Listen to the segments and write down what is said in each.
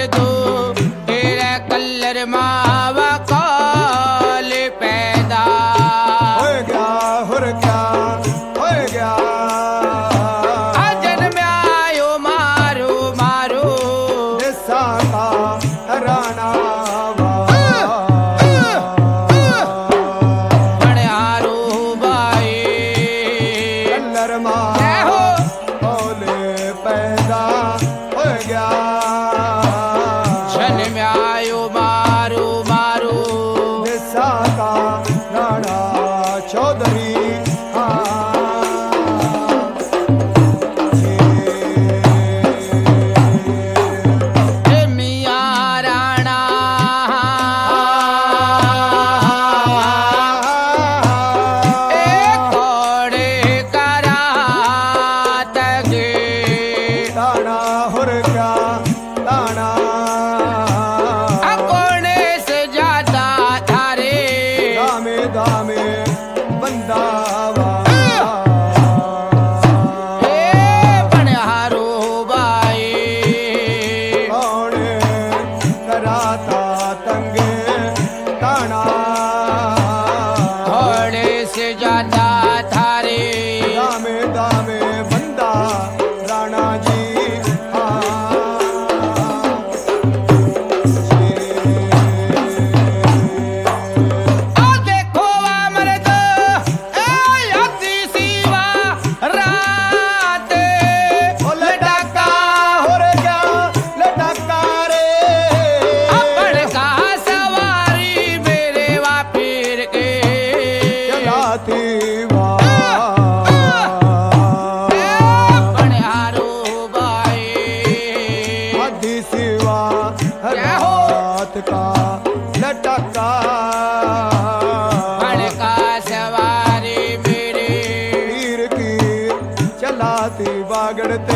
दो तेरा कलर मावा कॉल पैदा हो गया हुर क्या हो गया जन्म आयो मारो मारो दिशा का राणा मणिहारो बाई कलर मारो कॉल पैदा हो गया जन्म आयो मारो मारो दिशा का राणा चौधरी बागड़ते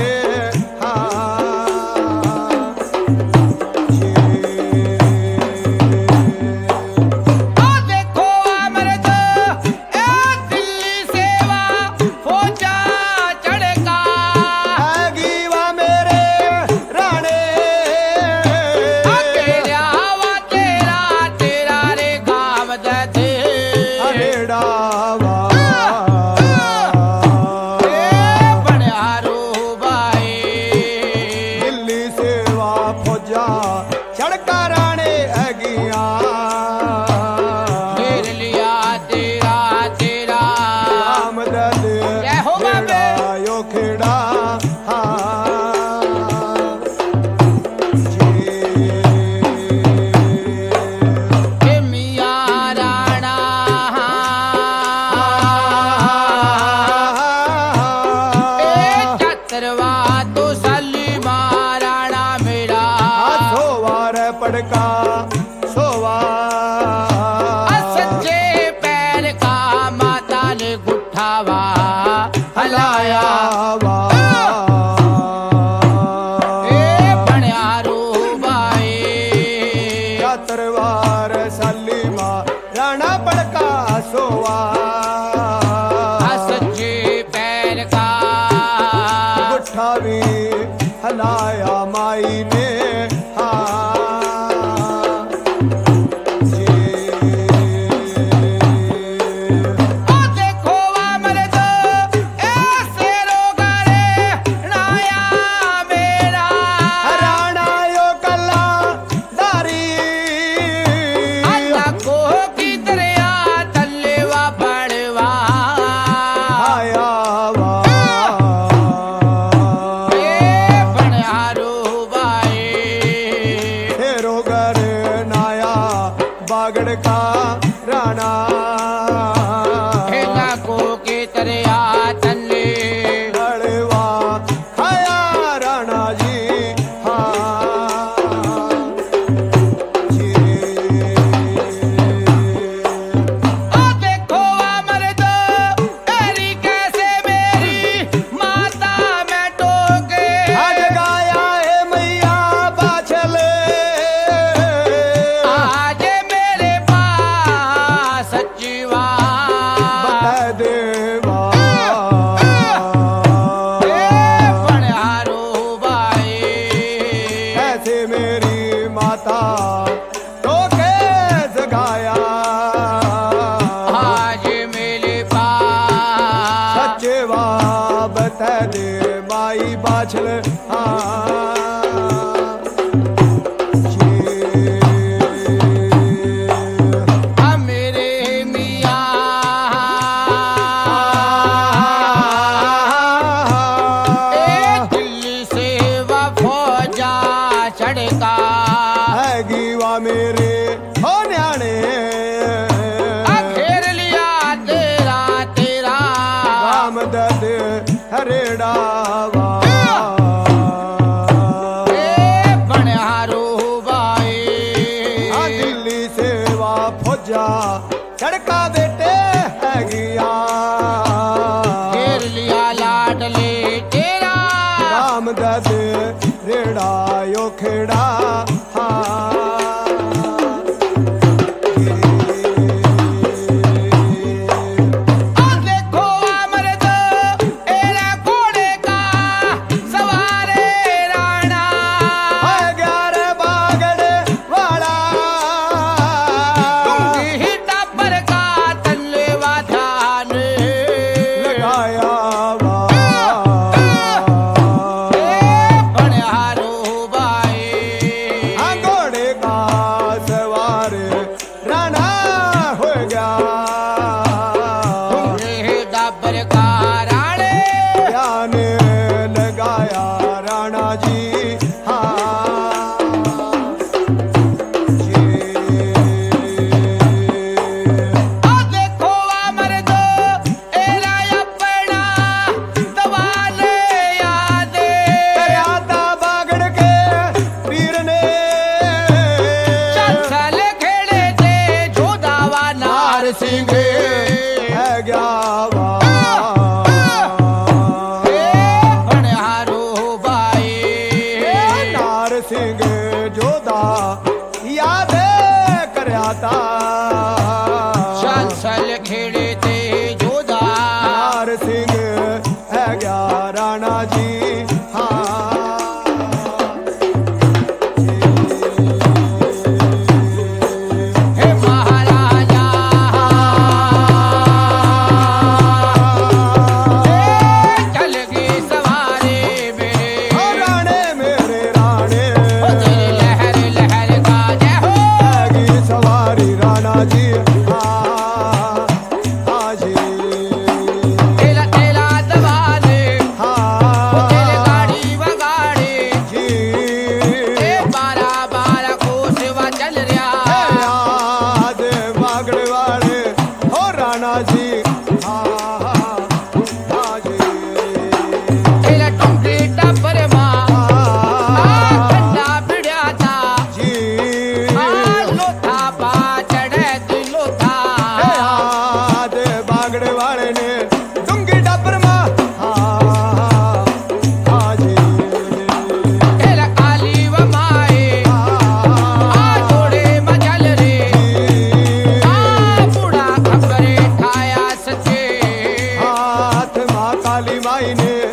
हलाया माई ने बणहारो बाई बाछल मेरे मियाँ दिल्ली से वफौजा चढ़का है गीवा मेरे हो न्याणे घेर लिया तेरा तेरा राम दद हरेड़ावा बनहारो बाई दिल्ली से वा फौजा चढ़का बेटे है गया घेर लिया लाडले तेरा राम दद रेड़ा यो खेड़ा देखो अमृत एरा घोड़े का सवारे राणा 11 बागड़ वाला ही टप्पर का तलवा ध्यान लगाया वा बनहारो बाई घोड़े का सवार राणा हो गया डब्बर का राणे ध्यान लगाया राणा जी देखो अमृत एरा अपना दवाले याद आता बागड़ के वीर ने चल खेड़े थे जो दावा नार सिंह है गया वा बनहारो बाई नार सिंह जोधा याद करता चल खेड़े थे जोधा नार सिंह है गया राणा जी हे महाराजा चल गए सवारे मेरे राणे मेरे राणे तेरी लहर लहर का जय हो हैगी सवारी राणा जी जी तेला तेला दवाले तेरे हाँ गाड़ी वगाड़े जी ए 12 को सेवा चल रहा याद बागड़ वाले हो राणा जी हाँ जी तेरा टुंडी टप्पर माँ ठंडा भिड़िया था जी लोथा पा चढ़े दिलो था याद बागड़ वाले ने डूंगी डबर माँ हाँ जी तेरा काली व माए थोड़े मचल रे बूढ़ा खबरे ठाया सचे हाथ माँ काली माई ने